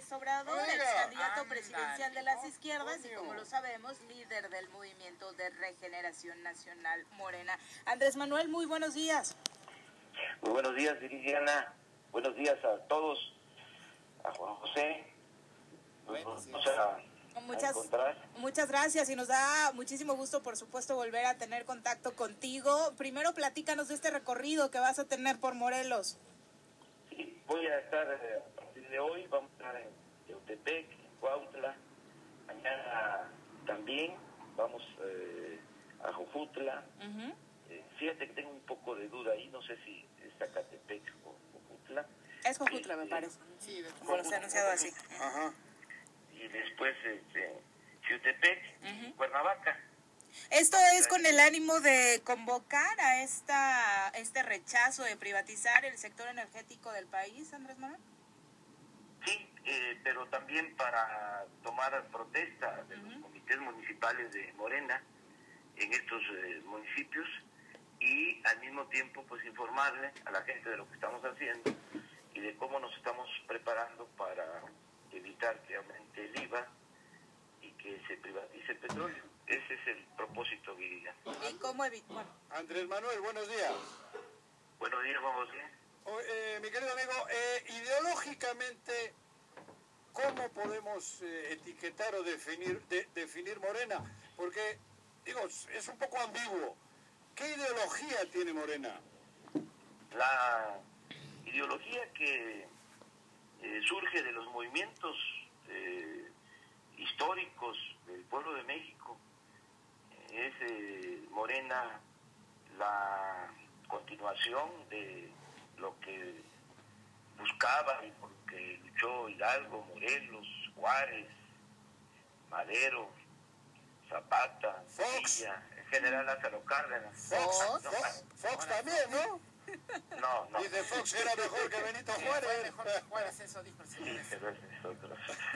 López Obrador, ex candidato presidencial de las izquierdas y, como lo sabemos, líder del Movimiento de Regeneración Nacional Morena. Andrés Manuel, muy buenos días. Muy buenos días, Viridiana. Buenos días a todos. A Juan José. Muchas gracias y nos da muchísimo gusto, por supuesto, volver a tener contacto contigo. Primero, platícanos de este recorrido que vas a tener por Morelos. Sí, voy a estar a partir de hoy, vamos a estar en Yautepec, en Cuautla. Mañana también vamos a Jojutla. Fíjate que tengo un poco de duda ahí, no sé si es Zacatepec o Jojutla. Es Jojutla, me parece. Sí, como se ha anunciado así. Ajá. Y después Xiutepec, Cuernavaca. ¿Esto es con el ánimo de convocar a este rechazo de privatizar el sector energético del país, Andrés Manuel? Sí, pero también para tomar protesta de los comités municipales de Morena en estos municipios y al mismo tiempo pues informarle a la gente de lo que estamos haciendo y de cómo nos estamos preparando para evitar que aumente el IVA y que se privatice el petróleo. Ese es el propósito, Viridiana. ¿Y cómo evitar? Bueno. Andrés Manuel, buenos días. Buenos días, Juan José. Mi querido amigo, ideológicamente, ¿cómo podemos etiquetar o definir Morena? Porque, digo, es un poco ambiguo. ¿Qué ideología tiene Morena? La ideología que surge de los movimientos históricos del pueblo de México es Morena la continuación de lo que buscaba y por lo que luchó Hidalgo, Morelos, Juárez, Madero, Zapata, Villa, el general Lázaro Cárdenas. Fox también, ¿no? No. Dice Fox era mejor que Benito Juárez. Fue mejor que Juárez, eso dijo el señor. Sí, pero ese es otro.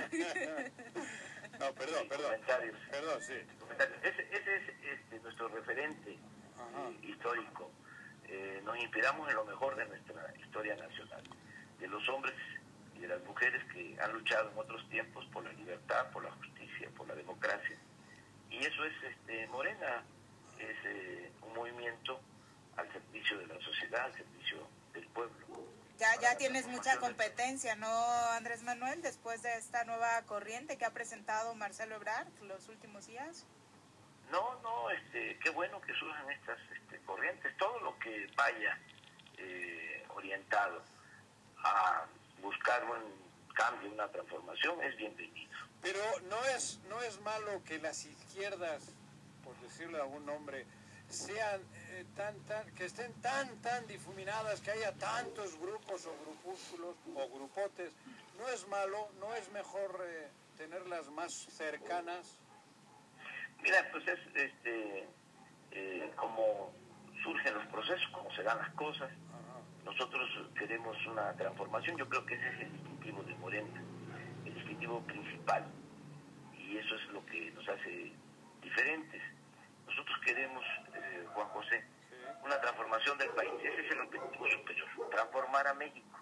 No, perdón. Comentarios. Perdón, sí. Ese es nuestro referente histórico. Nos inspiramos en lo mejor de nuestra historia nacional, de los hombres y de las mujeres que han luchado en otros tiempos por la libertad, por la justicia, por la democracia. Y eso es Morena, es un movimiento al servicio de la sociedad, al servicio del pueblo. Ya tienes mucha competencia, ¿no, Andrés Manuel? Después de esta nueva corriente que ha presentado Marcelo Ebrard los últimos días. No, qué bueno que surjan estas corrientes. Todo lo que vaya orientado a buscar un cambio, una transformación, es bienvenido. Pero no es malo que las izquierdas, por decirle algún nombre, sean que estén tan difuminadas, que haya tantos grupos o grupúsculos o grupotes. No es malo, no es mejor tenerlas más cercanas. Mira, pues es como surgen los procesos, como se dan las cosas. Nosotros queremos una transformación. Yo creo que ese es el distintivo de Morena, el distintivo principal, y eso es lo que nos hace diferentes. Nosotros queremos, Juan José, una transformación del país. Ese es el objetivo superior, transformar a México.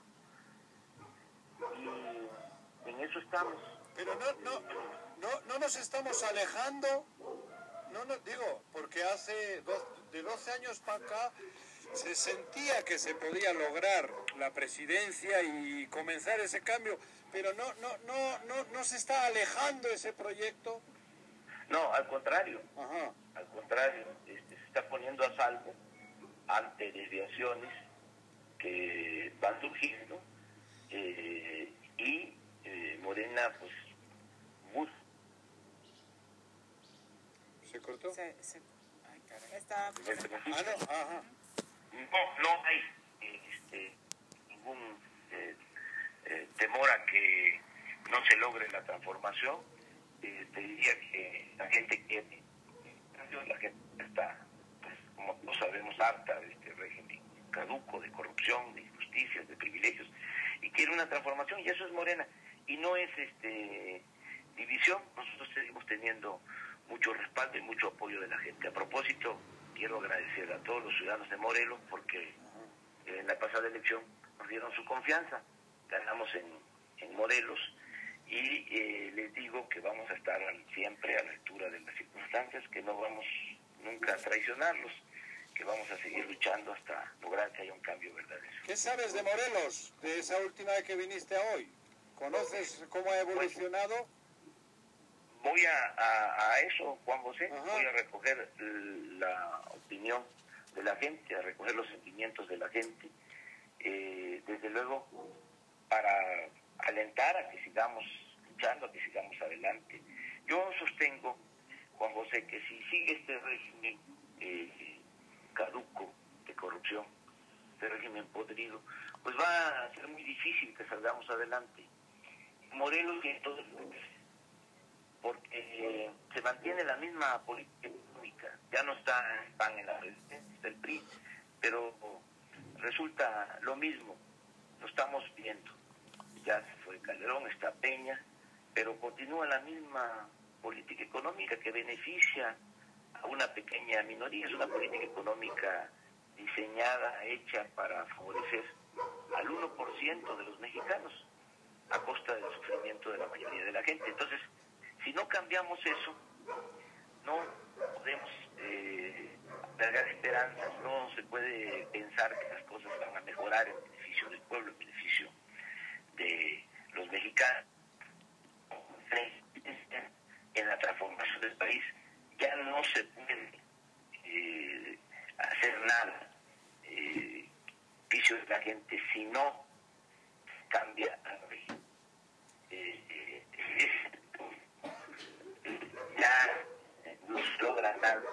Y en eso estamos. Pero no nos estamos alejando, digo, porque hace de 12 años para acá se sentía que se podía lograr la presidencia y comenzar ese cambio, pero no se está alejando ese proyecto. No, al contrario. Al contrario, se está poniendo a salvo ante desviaciones que van surgiendo y Morena pues busca. ¿Se cortó? Ay, caray. Está... No hay ningún temor a que no se logre la transformación. Te diría que la gente quiere, la gente está, pues, como todos sabemos, harta de este régimen caduco, de corrupción, de injusticias, de privilegios, y quiere una transformación, y eso es Morena, y no es división. Nosotros seguimos teniendo mucho respaldo y mucho apoyo de la gente. A propósito, quiero agradecer a todos los ciudadanos de Morelos porque en la pasada elección nos dieron su confianza, ganamos en Morelos y les digo que vamos a estar siempre a la altura de las circunstancias, que no vamos nunca a traicionarlos, que vamos a seguir luchando hasta lograr que haya un cambio verdadero. ¿Qué sabes de Morelos, de esa última vez que viniste hoy? ¿Conoces cómo ha evolucionado? Voy a eso, Juan José. Ajá. Voy a recoger la opinión de la gente, a recoger los sentimientos de la gente, desde luego para alentar a que sigamos luchando, a que sigamos adelante. Yo sostengo, Juan José, que si sigue este régimen caduco de corrupción, este régimen podrido, pues va a ser muy difícil que salgamos adelante. Morelos y en todo el país, porque se mantiene la misma política económica, ya no está el PAN en la presidencia, está el PRI, pero resulta lo mismo, lo estamos viendo. Ya se fue Calderón, está Peña, pero continúa la misma política económica que beneficia a una pequeña minoría. Es una política económica diseñada, hecha para favorecer al 1% de los mexicanos a costa del sufrimiento de la mayoría de la gente. Entonces, si no cambiamos eso, no podemos albergar esperanzas, no se puede pensar que las cosas van a mejorar en beneficio del pueblo, en beneficio de los mexicanos. En la transformación del país ya no se puede hacer nada en beneficio de la gente si no cambia al régimen. Ya no se logra nada.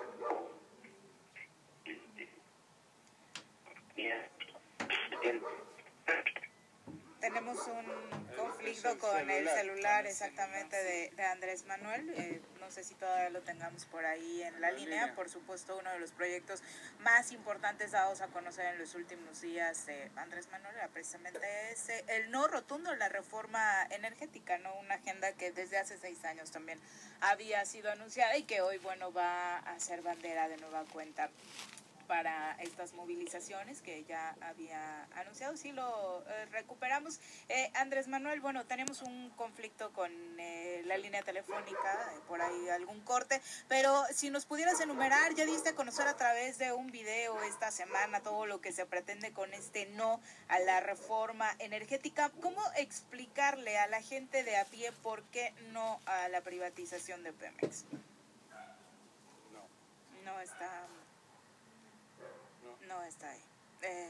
Tenemos un conflicto con el celular exactamente de Andrés Manuel. No sé si todavía lo tengamos por ahí en la línea. Por supuesto, uno de los proyectos más importantes dados a conocer en los últimos días de Andrés Manuel era precisamente ese, el no rotundo de la reforma energética, ¿no? Una agenda que desde hace 6 años también había sido anunciada y que hoy, bueno, va a ser bandera de nueva cuenta para estas movilizaciones que ya había anunciado. Sí lo recuperamos. Andrés Manuel, bueno, tenemos un conflicto con la línea telefónica, por ahí algún corte, pero si nos pudieras enumerar, ya diste a conocer a través de un video esta semana todo lo que se pretende con este no a la reforma energética. ¿Cómo explicarle a la gente de a pie por qué no a la privatización de Pemex? No está ahí.